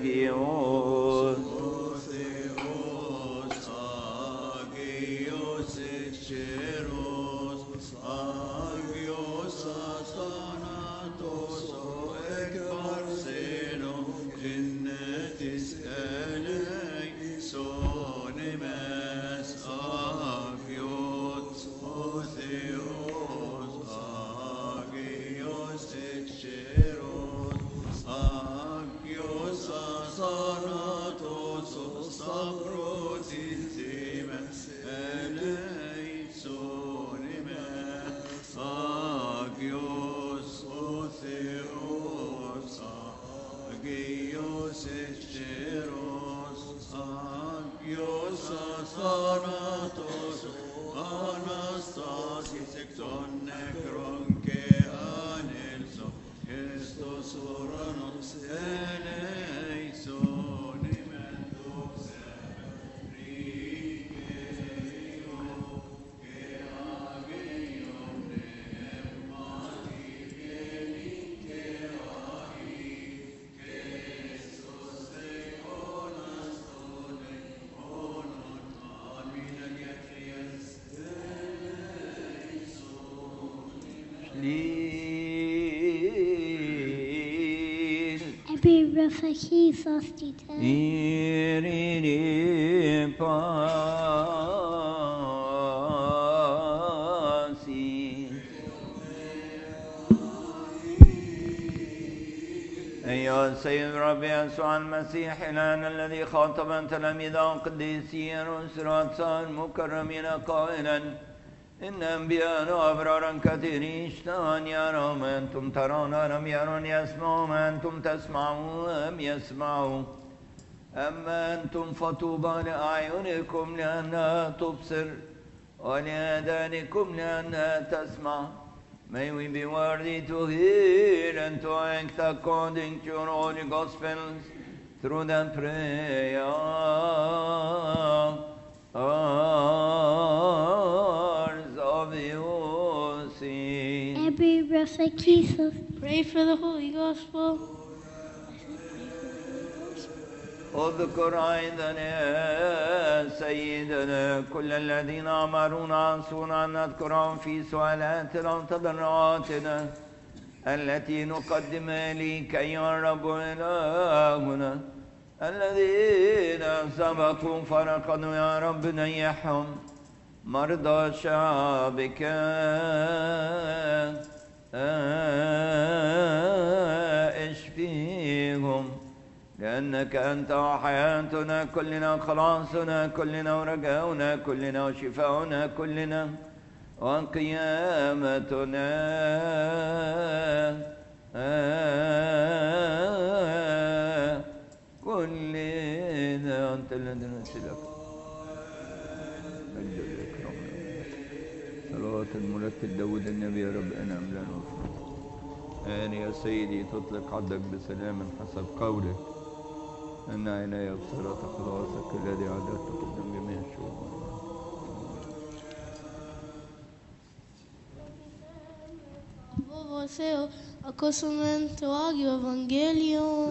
Agios. أيها السيد ربي يسوع المسيح الآن الذي خاطب تلاميذه قديسين وسراتا المكرمين قائلا إن أنبياء وأبرارا كثيرين اشتهوا أن يروا ما أنتم ترون لم يرون، يسمعوا ما أنتم تسمعون لم يسمعوا. أما أنتم فطوبى لأعينكم لأنها تبصر ولآذانكم لأنها تسمع. May we be worthy to hear and to act according to your holy Gospels through the prayers of your saints. Pray for the Holy Gospel. اذكر أيضا يا سيدنا كل الذين أمرونا أن نذكرهم في سؤالاتنا وتضرعاتنا التي نقدم إليك أيها الرب إلهنا، الذين سبقوا فرقدوا يا رب نيحهم، مرضى شعبك اشفيهم، لأنك أنت حياتنا كلنا، خلاصنا كلنا، ورجاؤنا كلنا، وشفاؤنا كلنا، وقيامتنا كلنا. أنت الذي نسألك مجد الإكرام. صلوات المرتل داود النبي يا رب أنعم لنا وفرح. يا سيدي تطلق عبدك بسلام حسب قولك، أن عيني أبصرت خلاصك الذي عددت قدام جميع الشعوب. Você acostumento ao Evangelho.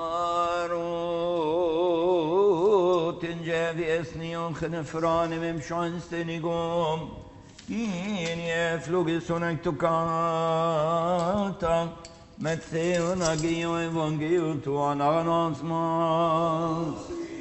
Zmaru tinjavi esnion khnefran memshan stenigom in yeflugi sonak tukata Matteo nagio Evangelio tu ananosmas.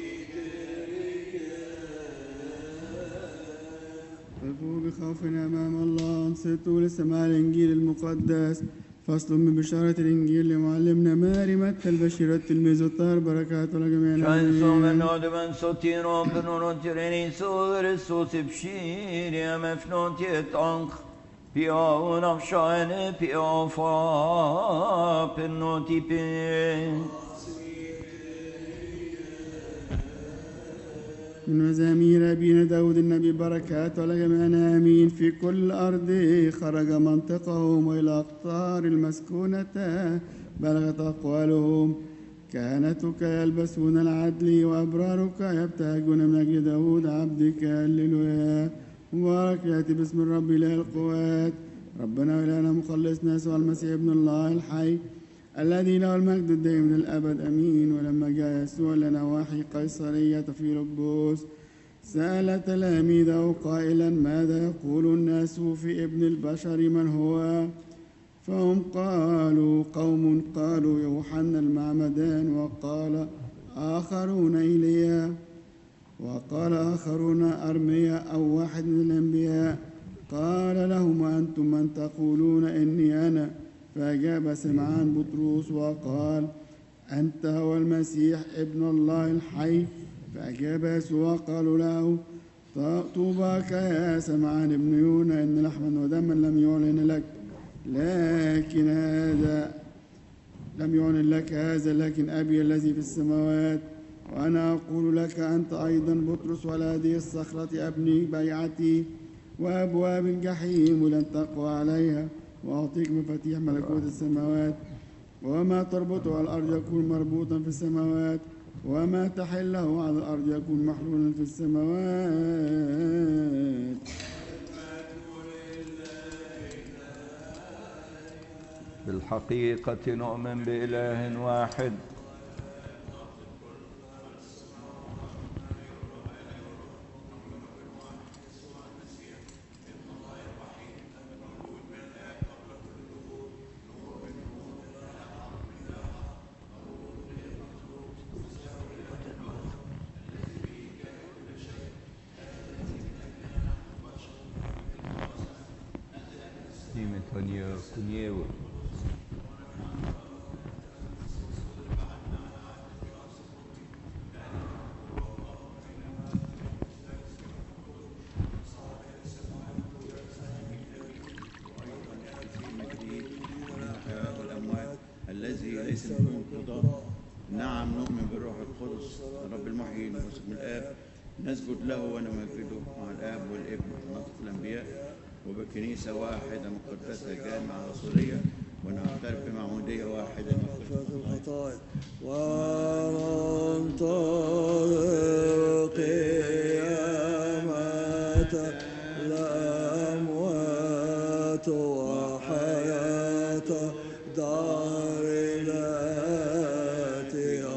وقفوا بخوفنا أمام الله، انصتوا لسماع الإنجيل المقدس. فصل من بشارة الإنجيل لمعلمنا ماري متى البشير التلميذ الطاهر، بركاته لجميعنا. شانسو من أدبن سوتيرو بنورو تريني سودر سوسي بشير يا مفنوت يتعنق بيو نفشان بيو فا بنوتي بي. من مزامير أبينا داود النبي، بركاته لجميعنا آمين. في كل الأرض خرج منطقهم، وإلى أقطار المسكونة بلغت أقوالهم. كهنتك يلبسون العدل، وأبرارك يبتهجون من أجل داود عبدك. هللويا. مبارك يأتي باسم الرب إله القوات، ربنا وإلهنا مخلصنا يسوع المسيح ابن الله الحي، الذي له المجد الدائم للأبد أمين. ولما جاء يسوع لنواحي قيصرية فيلبس سأل تلاميذه قائلا ماذا يقول الناس في ابن البشر من هو؟ فهم قوم قالوا يوحنا المعمدان، وقال آخرون إيليا، وقال آخرون أرميا أو واحد من الأنبياء. قال لهم أنتم من تقولون إني أنا؟ فأجاب سمعان بطرس وقال أنت هو المسيح ابن الله الحي. فأجاب يسوع قالوا له طوباك يا سمعان ابن يونا، إن لحما ودما لم يعلن لك هذا لكن أبي الذي في السماوات. وأنا أقول لك أنت أيضا بطرس، وعلى هذه الصخرة أبني بيعتي، وأبواب الجحيم لن تقوى عليها. وأعطيك مفاتيح ملكوت السماوات. وما تربطه على الأرض يكون مربوطا في السماوات، وما تحله على الأرض يكون محلولا في السماوات. بالحقيقة نؤمن بإله واحد الذي ليس من قضاء. نعم نؤمن بالروح القدس رب المحيي الموثوق من الآب، نسجد له ونمجده مع الآب والابن ونطق الأنبياء، وبكنيسة واحدة مقدسة جامعة رسولية، ونعترف بمعمودية واحدة مغفرة الخطايا، وننتظر قيامة الأموات وحياة دار الآتية.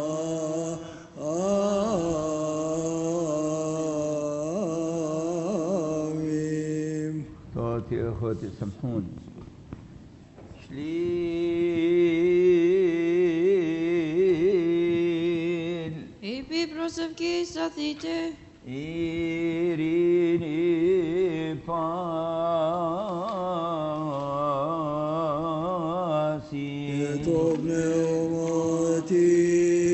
آمين. صوتي يا أخوتي سامحوني. شليل Epi prosevki sathite إيريني فاسي يتوب نعمتي